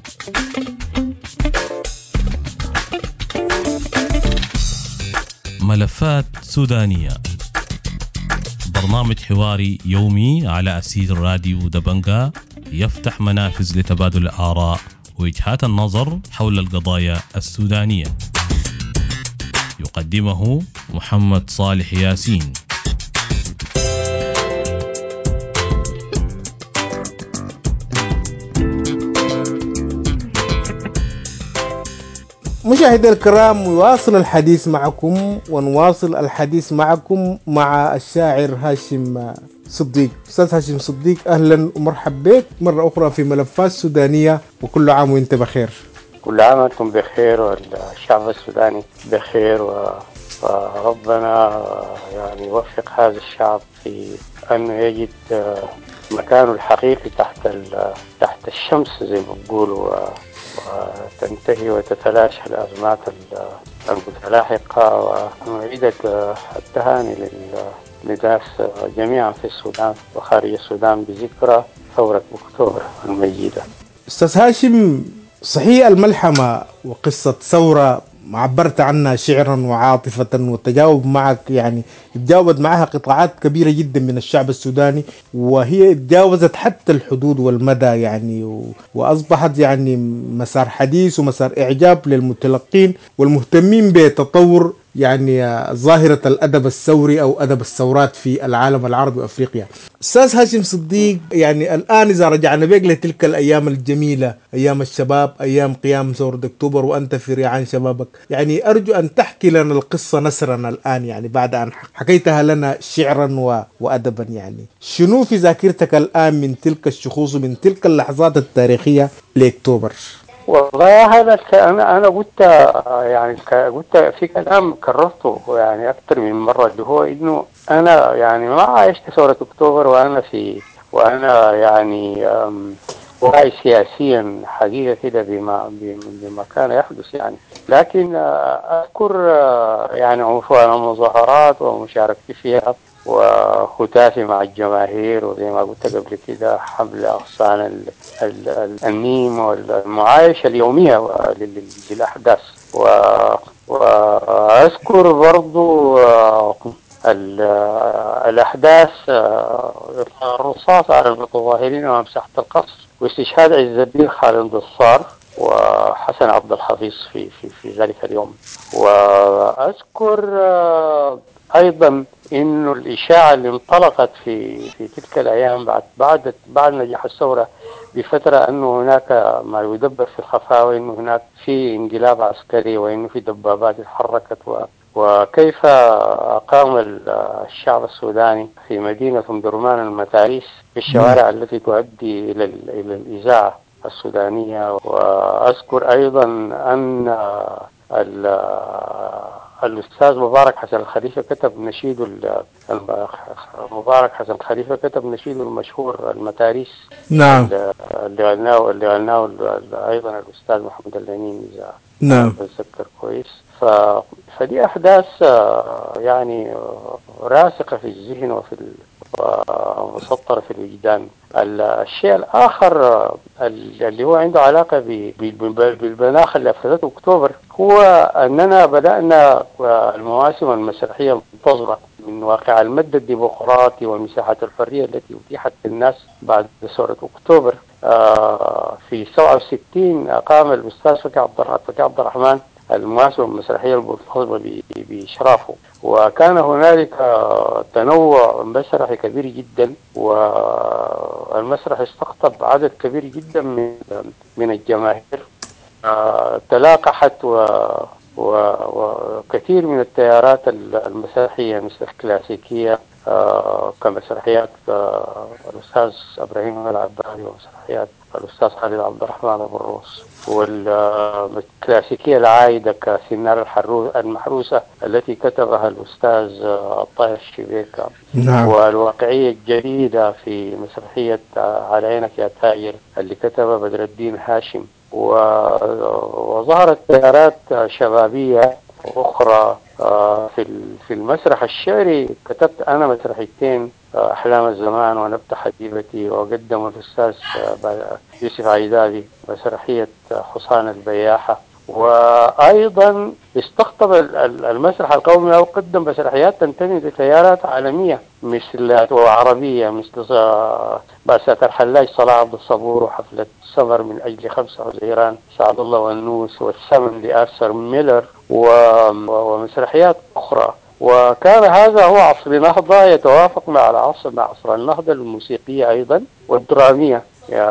ملفات سودانية، برنامج حواري يومي على أسير راديو دبنجا يفتح منافذ لتبادل الآراء ووجهات النظر حول القضايا السودانية. يقدمه محمد صالح ياسين. مشاهدي الكرام، نواصل الحديث معكم مع الشاعر هاشم صديق. أستاذ هاشم صديق، أهلا ومرحبا بك مرة أخرى في ملفات سودانية، وكل عام وأنت بخير. كل عام وأنتم بخير والشعب السوداني بخير، وربنا يعني يوفق هذا الشعب في أنه يجد مكانه الحقيقي تحت الشمس زي ما بيقولوا، وتنتهي وتتلاشى الأزمات المتلاحقة، ونعيد التهاني للناس جميعا في السودان وخارج السودان بذكرى ثورة أكتوبر المجيدة. أستاذ هاشم، صحيح الملحمة وقصة ثورة عبرت عنها شعرا وعاطفة والتجاوب معك، يعني تجاوبت معها قطاعات كبيرة جدا من الشعب السوداني، وهي تجاوزت حتى الحدود والمدى يعني وأصبحت يعني مسار حديث ومسار إعجاب للمتلقين والمهتمين بتطور يعني ظاهرة الأدب الثوري أو أدب الثورات في العالم العربي وأفريقيا. أستاذ هاشم صديق، يعني الآن إذا رجعنا بيك لتلك الأيام الجميلة، أيام الشباب، أيام قيام ثورة أكتوبر وأنت في ريعان شبابك، يعني أرجو أن تحكي لنا القصة نسرا الآن، يعني بعد أن حكيتها لنا شعرا وأدبا، يعني شنو في ذاكرتك الآن من تلك الشخوص من تلك اللحظات التاريخية لأكتوبر؟ والله هذا أنا قلت، يعني قلت في كلام كررته يعني أكثر من مرة، اللي هو إنه أنا يعني ما عشت ثورة أكتوبر وأنا يعني واعي سياسيا حقيقة كده بما كان يحدث يعني، لكن أذكر يعني عنفوان المظاهرات ومشاركتي فيها وختافي مع الجماهير، وزي ما قلت قبل كده حمل أغصان النيم والمعايشة اليومية للأحداث. وأذكر برضو الأحداث، الرصاص على المتظاهرين ومساحة القصر، واستشهاد عز الدين خالد الصار وحسن عبد الحفيظ في ذلك اليوم. وأذكر أيضا إنه الإشاعة اللي انطلقت في تلك الأيام بعد نجاح الثورة بفترة، أنه هناك ما يدبر في الخفاء، وأنه هناك في انقلاب عسكري، وأنه في دبابات اتحركت، وكيف أقام الشعب السوداني في مدينة درمان المتاريس في الشوارع التي تؤدي إلى الإذاعة السودانية. وأذكر أيضا أن الأستاذ مبارك حسن الخليفة كتب نشيده المشهور المتاريس. نعم. اللي غناه أيضا الأستاذ محمد اللينين، إذا نعم بتذكر كويس. فدي أحداث يعني راسخة في الذهن ومسطرة في الوجدان. الشيء الآخر اللي هو عنده علاقة بالمناخ اللي أفسدته أكتوبر، هو أننا بدأنا المواسم المسرحية المنتظرة من واقع المد الديمقراطي ومساحة الحرية التي أتيحت للناس بعد ثورة أكتوبر. في 67 أقام الأستاذ فكي عبد الرحمن المواسم المسرحية المنتظمة بإشرافه، وكان هنالك تنوع مسرحي كبير جدا، والمسرح استقطب عدد كبير جدا من الجماهير تلاقحت، وكثير من التيارات المسرحية مثل الكلاسيكية كمسرحيات الأستاذ إبراهيم العباري ومسرحيات الأستاذ خالد عبد الرحمن أبو الروس، والكلاسيكية العائدة كسنار المحروسة التي كتبها الأستاذ الطاهر الشبيكة. نعم. والواقعية الجديدة في مسرحية على عينك يا تاجر اللي كتبها بدر الدين هاشم. وظهرت تيارات شبابية أخرى في المسرح الشعري كتبت أنا مسرحيتين، أحلام الزمان ونبت حبيبتي، وقدم الأستاذ يوسف عيدادي مسرحية حصان البياحة. وأيضا استقطب المسرح القومي أو قدم مسرحيات تنتمي لتيارات عالمية مثل وعربية مثل بأسة الحلاج صلاح عبد الصبور، وحفلة سمر من أجل 5 حزيران سعد الله والنوس، والثمن لآرثر ميلر، ومسرحيات أخرى. وكان هذا هو عصر نهضة يتوافق مع مع عصر النهضة الموسيقية أيضا والدرامية.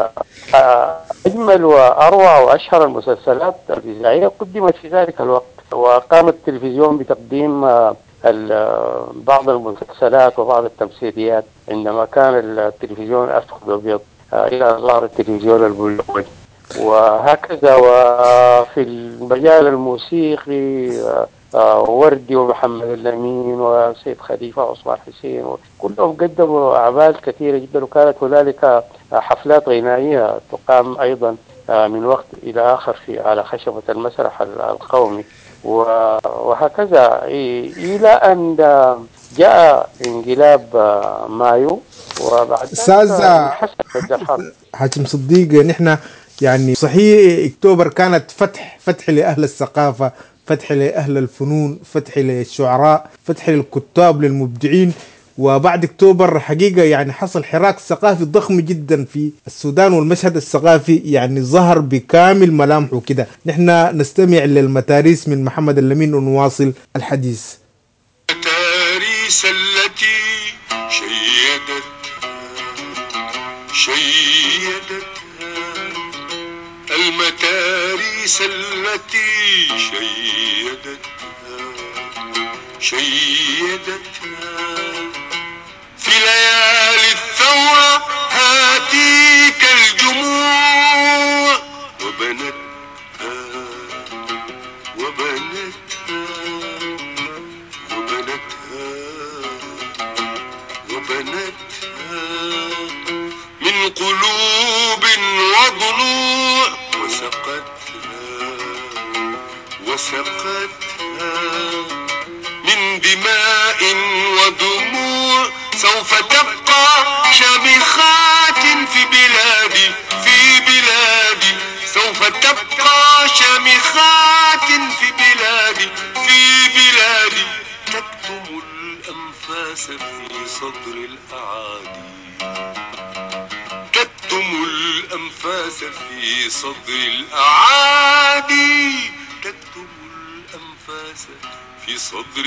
أجمل وأروع وأشهر المسلسلات الإذاعية قدمت في ذلك الوقت، وقام التلفزيون بتقديم بعض المسلسلات وبعض التمثيليات عندما كان التلفزيون أسود وأبيض إلى ظهر التلفزيون الملون. وهكذا. وفي المجال الموسيقي وردي ومحمد الأمين وسيد خليفة وعثمان حسين كلهم قدموا أعمال كثيرة جدا، وكانت هنالك حفلات غنائية تقام أيضا من وقت إلى آخر على خشبة المسرح القومي. وهكذا إلى أن جاء انقلاب مايو، وبعد ذلك استاذ انحسر الحرب. حاتم صديق، نحن يعني صحيح اكتوبر كانت فتح لاهل الثقافه، فتح لاهل الفنون، فتح للشعراء، فتح للكتاب للمبدعين. وبعد اكتوبر حقيقه يعني حصل حراك ثقافي ضخم جدا في السودان، والمشهد الثقافي يعني ظهر بكامل ملامحه كده. نحن نستمع للمتاريس من محمد اللمين ونواصل الحديث. المتاريس التي شيدتها المتاريس التي شيدتها في ليالي الثورة هاتيك الجموع وبنتها وبنتها من قلوب وضلوع وسقتها من دماء ودموع سوف تبقى شامخات في بلادي سوف تبقى شامخات في بلادي تكتم الأنفاس في صدر الأعادي تكتم الأنفاس في صدر الأعادي تكتم الأنفاس في صدر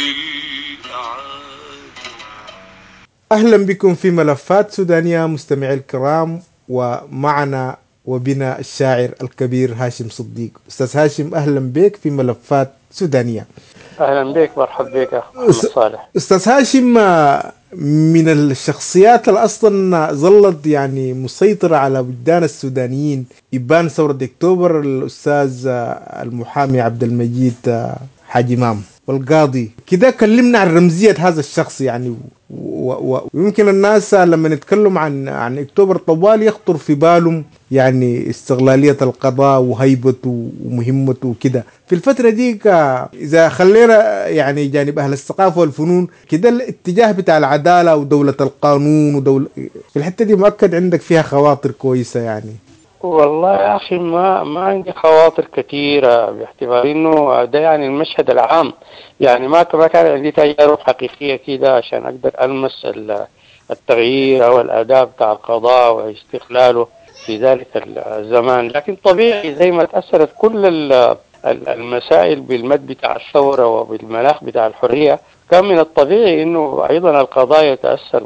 الأعادي. أهلا بكم في ملفات سودانية مستمعي الكرام، ومعنا وبنا الشاعر الكبير هاشم صديق. أستاذ هاشم أهلا بك في ملفات سودانية. أهلا بك، مرحبا بك أخ محمد صالح. أستاذ هاشم، من الشخصيات اللي أصلا ظلت يعني مسيطرة على وجدان السودانيين إبان ثورة أكتوبر الأستاذ المحامي عبد المجيد حاج إمام والقاضي. كده كلمنا عن رمزية هذا الشخص يعني، ويمكن الناس لما نتكلم عن أكتوبر طوال يخطر في بالهم يعني استغلالية القضاء وهيبته ومهمته وكده. في الفترة دي إذا خلينا يعني جانب أهل الثقافة والفنون كده، الاتجاه بتاع العدالة ودولة القانون في الحتة دي مؤكد عندك فيها خواطر كويسة يعني. والله يا أخي ما عندي خواطر كثيرة، باعتبار إنه ده يعني المشهد العام، يعني ما كان عندي تجارب حقيقية كده عشان أقدر ألمس التغيير أو الأداء بتاع القضاء واستقلاله في ذلك الزمان. لكن طبيعي زي ما تأثرت كل المسائل بالمد بتاع الثورة وبالمناخ بتاع الحرية، كان من الطبيعي إنه أيضا القضاء يتأثر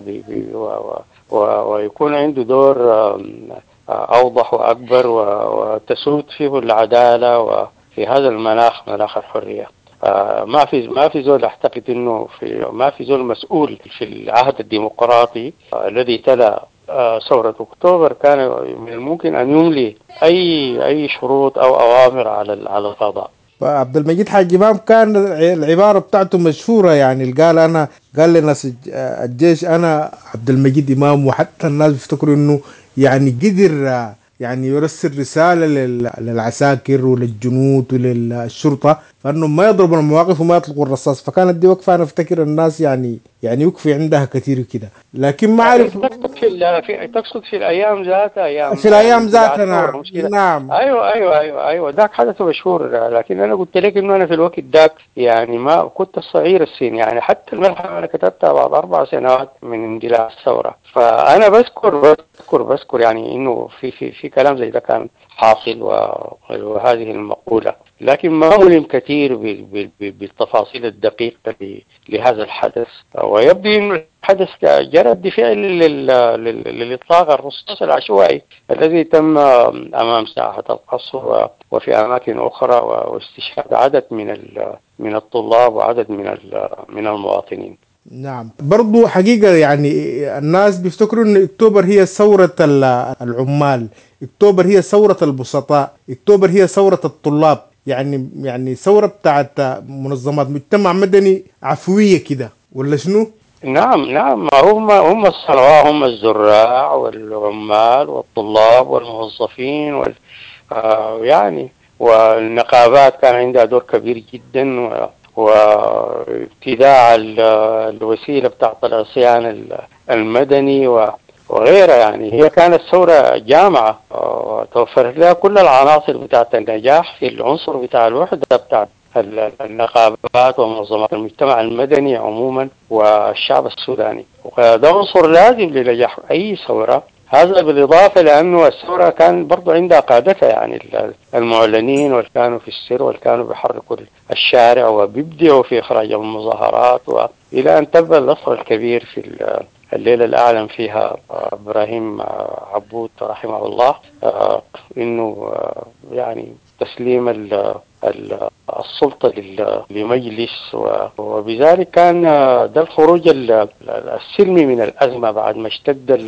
ويكون عنده دور أوضح وأكبر وتسود فيه العدالة، وفي هذا المناخ مناخ الحرية ما في زول أعتقد إنه ما في زول مسؤول في العهد الديمقراطي الذي تلا ثورة أكتوبر كان من الممكن أن يملي أي شروط أو أوامر على القضاء. فعبد المجيد حاج إمام كان العبارة بتاعته مشهورة يعني، قال لناس الجيش أنا عبد المجيد إمام، وحتى الناس بيفتكروا إنه يعني قدر يعني يرسل رسالة للعساكر وللجنود وللشرطة فانهم ما يضربوا المواقف وما يطلقوا الرصاص. فكانت دي وقفة انا افتكر الناس يعني يكفي عندها كثير كده. لكن ما اعرف تقصد في الايام ذاتها، في ايام الايام اندلاع ذاتنا. الثوره، مش كده؟ نعم. ايوه ذاك حدث مشهور. لكن انا قلت لك انه انا في الوقت ذاك يعني ما كنت صغير السن، يعني حتى الملحمه انا كتبتها بعد 4 سنوات من اندلاع الثوره. فانا بذكر يعني انه في كلام زي ده كان حاصل، وهذه المقوله، لكن ما علم كثير بالتفاصيل الدقيقة لهذا الحدث. ويبدو أن الحدث جرى بفعل للإطلاق الرصاص العشوائي الذي تم أمام ساحة القصر وفي أماكن أخرى، واستشهاد عدد من الطلاب وعدد من المواطنين. نعم، برضو حقيقة يعني الناس بيفتكروا ان اكتوبر هي ثورة العمال، اكتوبر هي ثورة البسطاء، اكتوبر هي ثورة الطلاب، يعني ثورة بتاعت منظمات مجتمع مدني عفوية كده ولا شنو؟ نعم، هم الثروة، هم الزراع والعمال والطلاب والموظفين يعني والنقابات كان عندها دور كبير جدا، وابتداع الوسيلة بتاعت العصيان المدني وغيرها. يعني هي كانت ثورة جامعة، توفرت لها كل العناصر بتاعت النجاح في العنصر بتاع الوحدة بتاعت النقابات ومنظمات المجتمع المدني عموما والشعب السوداني، وده عنصر لازم لنجاح أي ثورة. هذا بالإضافة لأنه الثورة كان برضو عندها قادتها، يعني المعلنين واللي كانوا في السر واللي كانوا بيحركوا الشارع وبيبدعوا في إخراج المظاهرات، وإلى أن تم النصر الكبير في الليلة اللي أعلن فيها إبراهيم عبود رحمه الله إنه يعني تسليم السلطة لمجلس، وبذلك كان ده الخروج السلمي من الأزمة بعد ما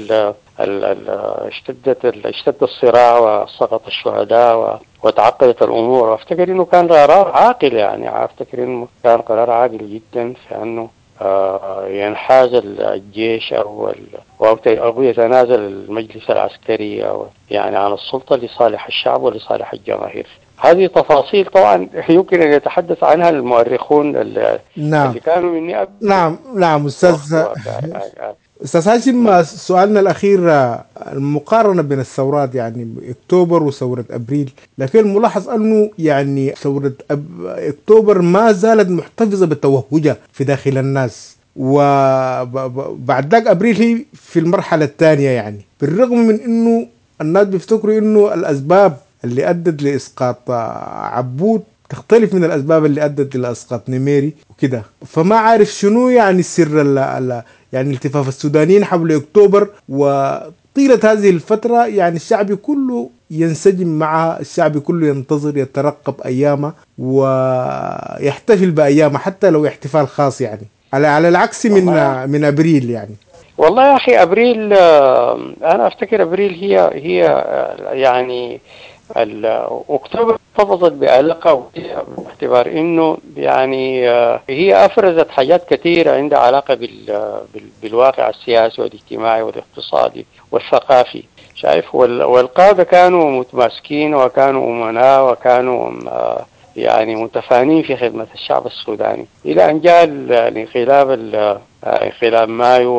اشتد الصراع وسقط الشهداء وتعقدت الأمور. وافتكر إنه كان قرار عاقل، يعني افتكر إنه كان قرار عاقل جدا في أنه ينحاز الجيش أو يتنازل المجلس العسكري أو يعني عن السلطة لصالح الشعب ولصالح الجماهير. هذه تفاصيل طبعا يمكن أن يتحدث عنها المؤرخون اللي نعم. كانوا مني قبل نعم أستاذ هاشم، سؤالنا الأخير المقارنة بين الثورات يعني أكتوبر وثورة أبريل، لكن الملاحظ أنه يعني ثورة أكتوبر ما زالت محتفظة بتوهجها في داخل الناس، وبعد ذاك أبريل هي في المرحلة الثانية، يعني بالرغم من أنه الناس بيفتكروا أنه الأسباب اللي أدت لإسقاط عبود تختلف من الأسباب اللي أدت إلى إسقاط نميري وكده. فما عارف شنو يعني السر يعني التفاف السودانيين حول أكتوبر، وطيلة هذه الفترة يعني الشعب كله ينسجم معها، الشعب كله ينتظر يترقب أيامه ويحتفل بأيامه حتى لو احتفال خاص، يعني على العكس من أبريل يعني. والله يا أخي أبريل، أنا أفتكر أبريل هي يعني أكتوبر ارتبطت بعلاقة باعتبار إنه يعني هي أفرزت حاجات كثيرة عندها علاقة بالواقع السياسي والاجتماعي والاقتصادي والثقافي. شايف، والقادة كانوا متماسكين وكانوا أمناء وكانوا يعني متفانين في خدمة الشعب السوداني، إلى أن جاء الانقلاب انقلاب مايو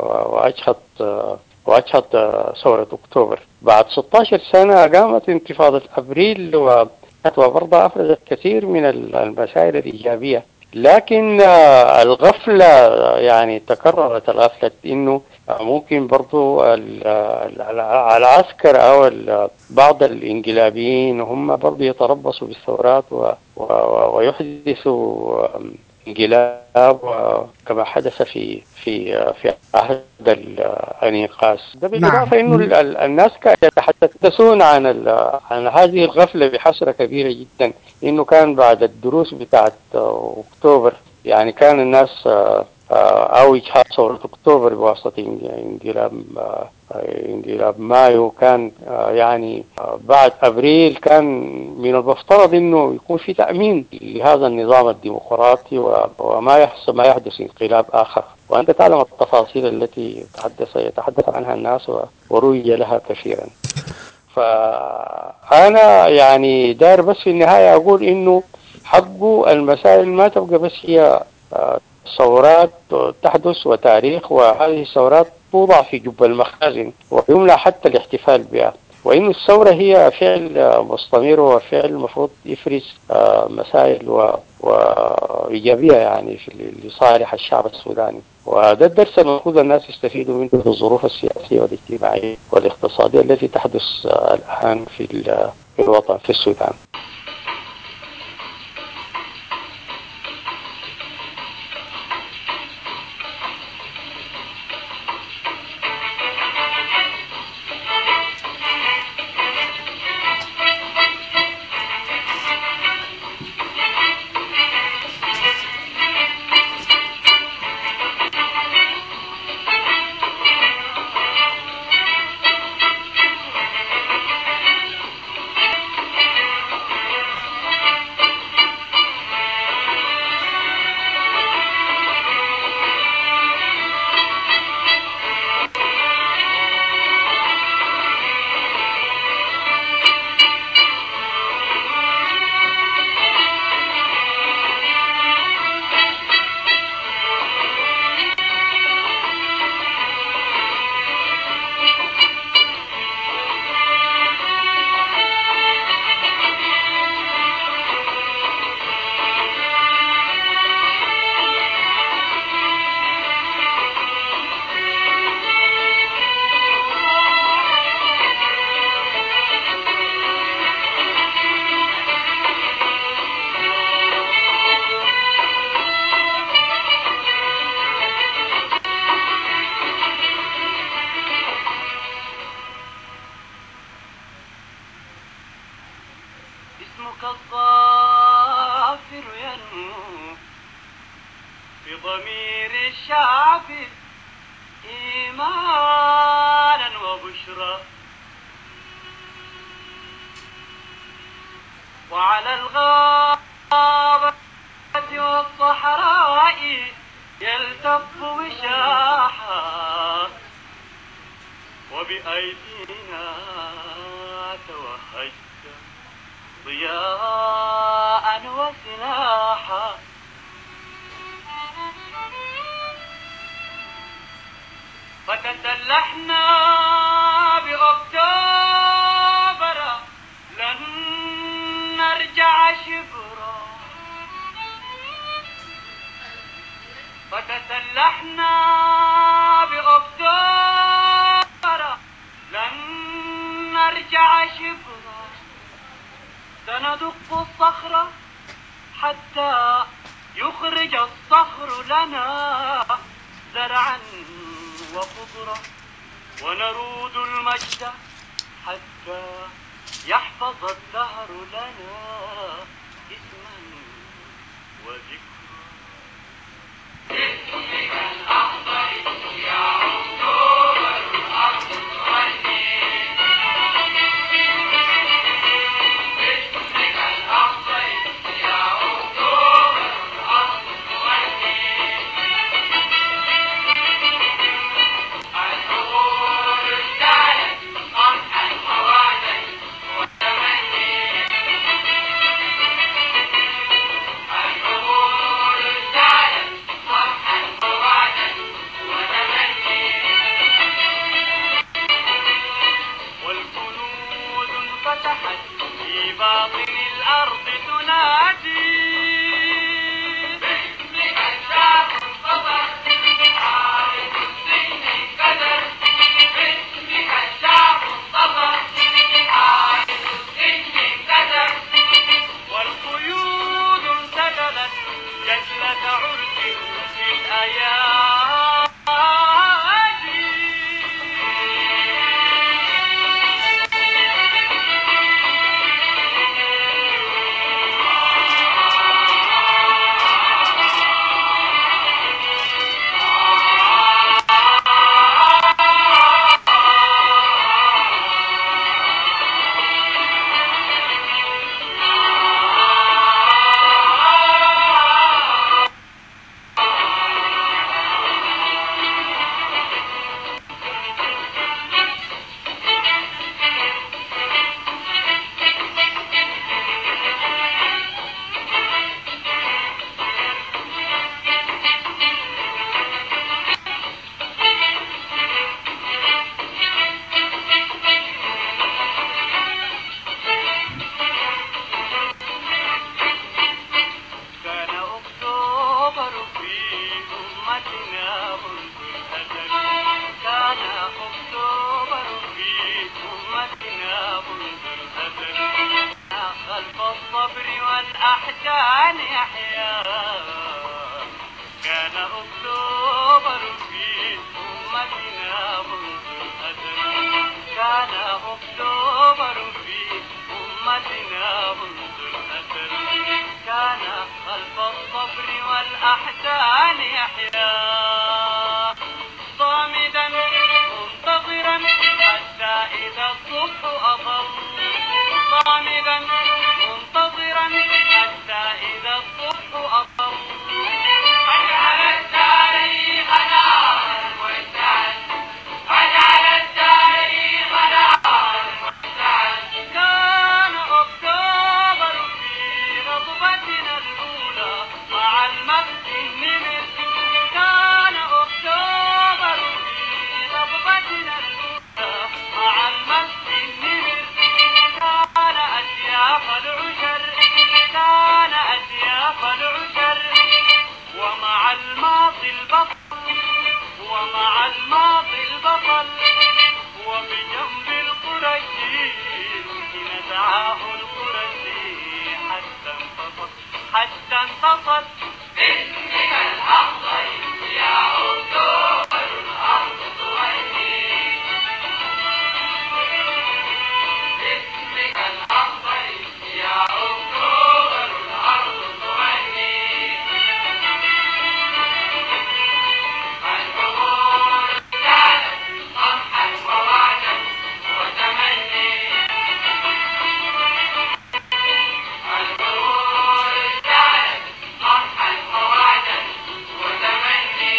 وأجهض ثورة أكتوبر. بعد 16 سنة قامت انتفاضة أبريل وبرضه أفرزت كثير من المسائل الإيجابية، لكن الغفلة يعني تكررت الغفلة إنه ممكن برضو العسكر أو بعض الانقلابيين هم برضو يتربصوا بالثورات ويحدثوا انقلاب كما حدث في عهد الانقاذ ده، نعم. بالإضافة إنه الناس كانوا يتحدثون عن هذه الغفلة بحسرة كبيرة جدا، إنه كان بعد الدروس بتاعت أكتوبر يعني كان الناس أو إجهاض ثورة أكتوبر بواسطة انقلاب مايو، كان يعني بعد أبريل كان من المفترض إنه يكون في تأمين لهذا النظام الديمقراطي ما يحدث انقلاب آخر. وأنت تعلم التفاصيل التي يتحدث عنها الناس وروي لها كثيرا. فأنا يعني داير بس في النهاية أقول إنه حقه المسائل ما تبقى بس هي ثورات تحدث وتاريخ، وهذه الثورات توضع في جب المخازن ويمنع حتى الاحتفال بها، وإن الثورة هي فعل مستمر وفعل المفروض يفرز مسائل وإيجابية يعني لصالح الشعب السوداني. وده الدرس المفروض الناس يستفيدوا منه في الظروف السياسية والاجتماعية والاقتصادية التي تحدث الآن في الوطن في السودان. اسمك الظافر ينمو في ضمير الشعب إيمانا وبشرى، وعلى الغابة والصحراء يلتف وشاحا، وبأيدينا توهجت ضياء وسلاحا، فتسلحنا بأكتوبر لن نرجع شبرا، فتسلحنا بأكتوبر لن نرجع شبرا، سندق الصخرة حتى يخرج الصخر لنا زرعا وخضرا، ونرود المجد حتى يحفظ الدهر لنا اسما وذكرا. باسمك الأخضر يا أكتوبر الأرض تغني، باسمك الأخضر يا أكتوبر الأرض تغني، العقول ازدادت فرحا ووعدا وتمني، العقول ازدادت فرحا ووعدا وتمني، والكنوز انفتحت في باطن الأرض تنادي، باسمك الشعب انتصر عارف السن انكسر، باسمك الشعب انتصر عارف السن انكسر، والقيود انسدلت جدلة عرس في الأيادي، الأحزان يحيا. كان أكتوبر في أمتنا منذ الأزل، كان أكتوبر في أمتنا منذ الأزل، كان خلف الصبر والأحزان يحيا. صامدا منتظرا حتى إذا الصبح أطل، صامدا منتظرا حتى إذا الصبح أطل. أجعل التاريخ نارا واشتعل، أجعل التاريخ نارا واشتعل. كان أكتوبر في رغبتنا الأولى مع المجد النمر، كان أكتوبر في رغبتنا الأولى مع المجد النمر. كان أسياف العشر، كان أسياف العشر. ومع الماضي البطل، ومع الماضي البطل. وبجنب القرشي نزعاه القرشي حتى انتصر، حتى انتصر. باسمك الأخضر يا أكتوبر الأرض تغني، باسمك الأخضر يا أكتوبر الأرض تغني. الحضور كانت صمحا ووعدا وتمني، الحضور كانت صمحا ووعدا وتمني.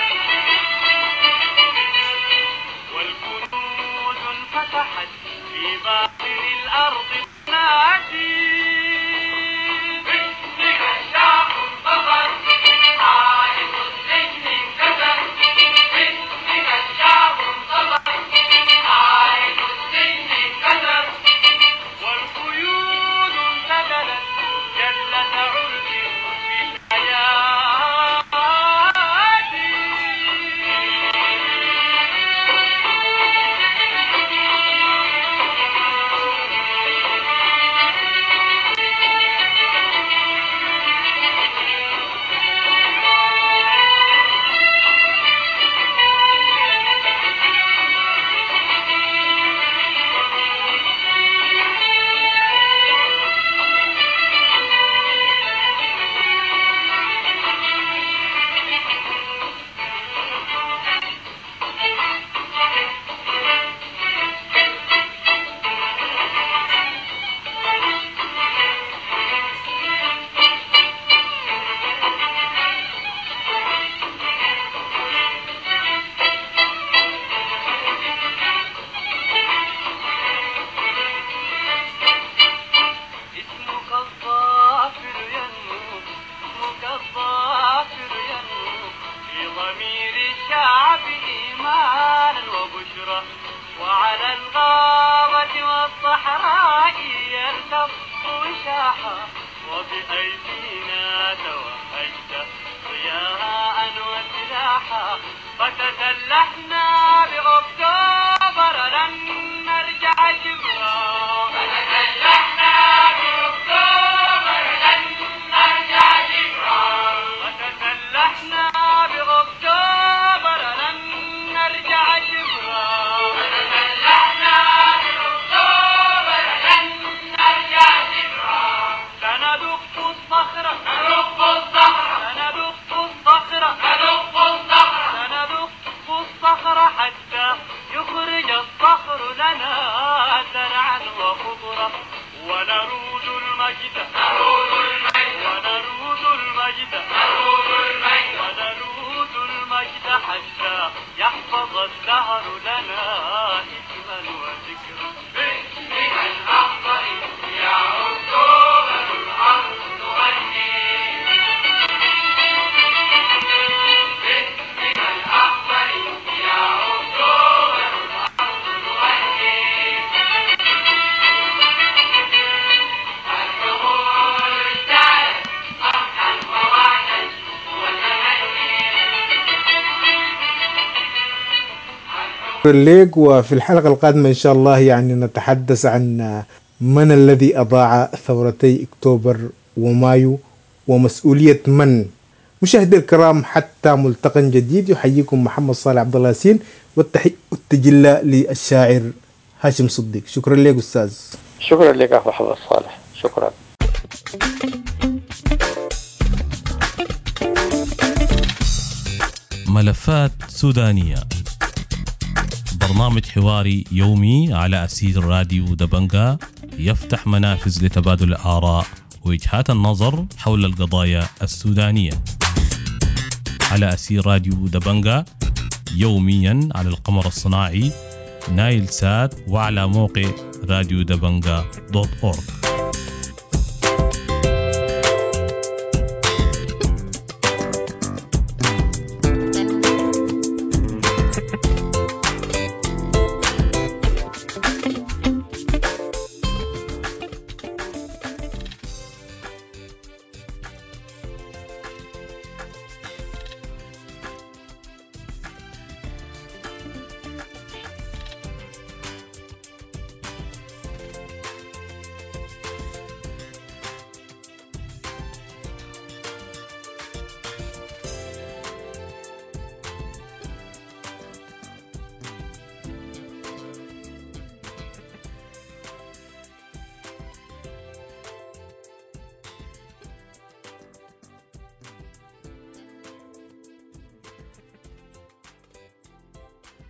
والكنوز انفتحت في باطن الأرض تنادي، باسمك الشعب انتصر، حائط السجن انكسر، باسمك الشعب انتصر، حائط السجن انكسر. والقيود انسدلت جلة عرس في الحياة. اسمك الظافر ينمو، اسمك الظافر ينمو في ضمير الشعب إيمانا وبشرى. وعلى الغابة والصحراء يرتف وشاحا، وبأيدينا توهجت ضياء وسلاحا. فتسلحنا بأكتوبر لن نرجع شبرا، فتسلحنا بأكتوبر لن نرجع شبرا، فتسلحنا بأكتوبر لن نرجع شبرا، فتسلحنا بأكتوبر لن نرجع شبرا. سندق الصخرة، ندق الصخرة، سندق الصخرة، ندق الصخرة، سندق الصخرة حتى يخرج الصخر لنا زرعا وخضرا. ونرود المجد، نرود المجد، ونرود المجد، نرود المجد، ونرود المجد حتى يحفظ الدهر لنا اسما وذكرا. باسمك الأخضر يا أكتوبر الأرض تغني، باسمك الأخضر يا أكتوبر الأرض تغني. الحضور اشتعلت صمحا ووعدا وتمني. الليق. وفي الحلقة القادمة إن شاء الله يعني نتحدث عن من الذي أضاع ثورتي أكتوبر ومايو ومسؤولية من. مشاهدي الكرام، حتى ملتقى جديد، يحييكم محمد صالح عبد الله ياسين، والتجلى للشاعر هاشم صديق. شكرا لك أستاذ. شكرا لك أخو محمد صالح، شكرا. ملفات سودانية، برنامج حواري يومي على أسير راديو دبنجا يفتح منافذ لتبادل الآراء ووجهات النظر حول القضايا السودانية. على أسير راديو دبنجا يوميا على القمر الصناعي نايل سات، وعلى موقع راديو دبنجا .org.